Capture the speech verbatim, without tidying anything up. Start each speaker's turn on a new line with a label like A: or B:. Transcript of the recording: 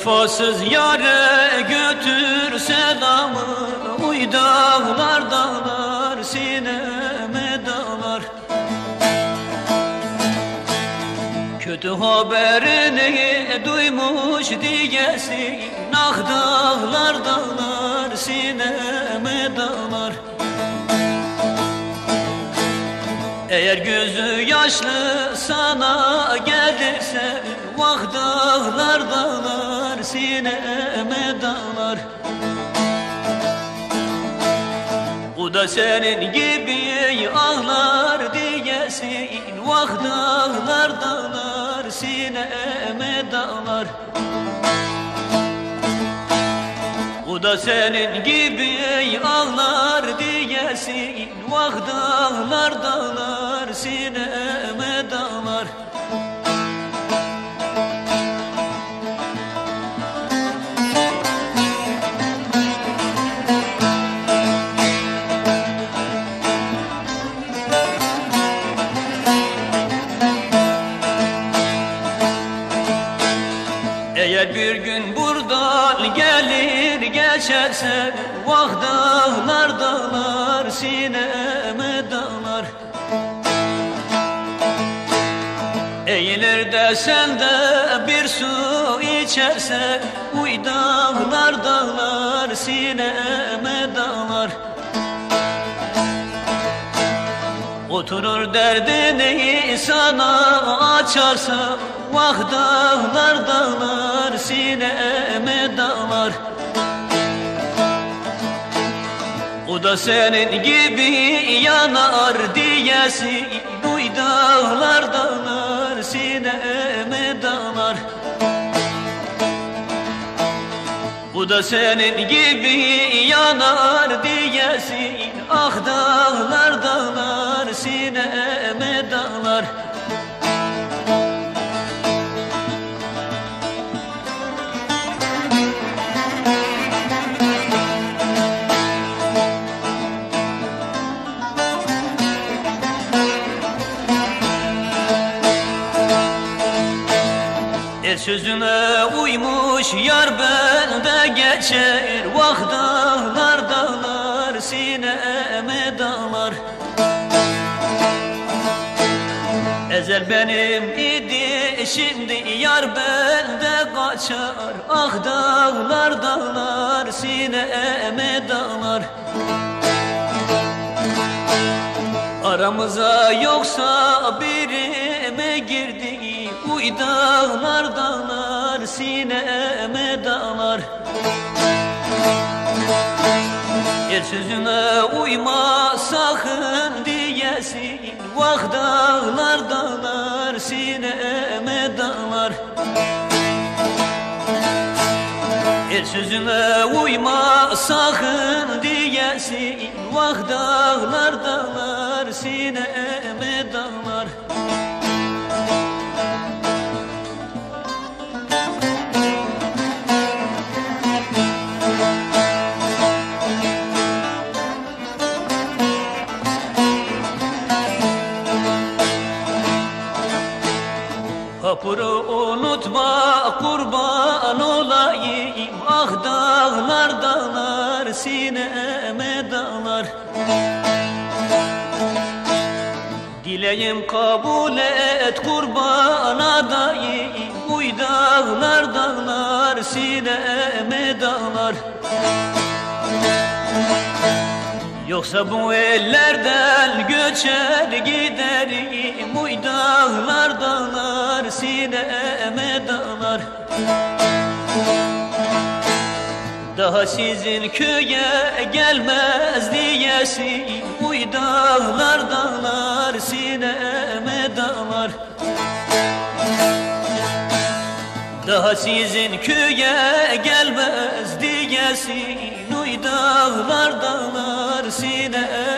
A: Vefasız yâre götür selamı, uy dağlar dağlar sineme dağlar. Kötü haberini duymuş diyesin, ah dağlar dağlar sineme dağlar. Eğer gözü yaşlı sana gelirse, vah dağlar dağlar sineme dağlar. O da senin gibi ağlar diyesin, vah dağlar dağlar sineme dağlar. O da senin gibi ağlar diyesin, vah dağlar dağlar sineme dağlar. Eğer bir gün buradan gelir geçersen, vah dağlar dağlar sineme dağlar. Eğilir de sen de bir su içersen, uy dağlar dağlar sineme dağlar. Oturur derdini sana açarsa, vah dağlar dağlar sineme dağlar. O da senin gibi yanar diyesin, uy dağlar dağlar sineme dağlar. O da senin gibi yanar diyesin, ah dağlar dağlar sineme dağlar. El sözüne uymuş yar bende geçer, vah dağlar dağlar sineme dağlar. Ezel benim idi şimdi yar bende kaçar, ah dağlar dağlar sineme dağlar. Aramıza yoksa biri mi girdi, uy dağlar dağlar sineme dağlar. El sözüne uyma sakın diyesin, vah dağlar dağlar sineme dağlar. El sözüne uyma sakın diyesin, vah dağlar dağlar sineme dağlar. Kapırı unutma kurban olayım, ah dağlar dağlar sineme dağlar. Dileğim kabul et kurban adayım, uy dağlar dağlar sineme dağlar. Yoksa bu ellerden göçer giderim, uy dağlar dağlar sineme dağlar. Daha sizin köye gelmez diyesin, uy dağlar dağlar sineme dağlar. Daha sizin köye gelmez diyesin, uy dağlar dağlar sineme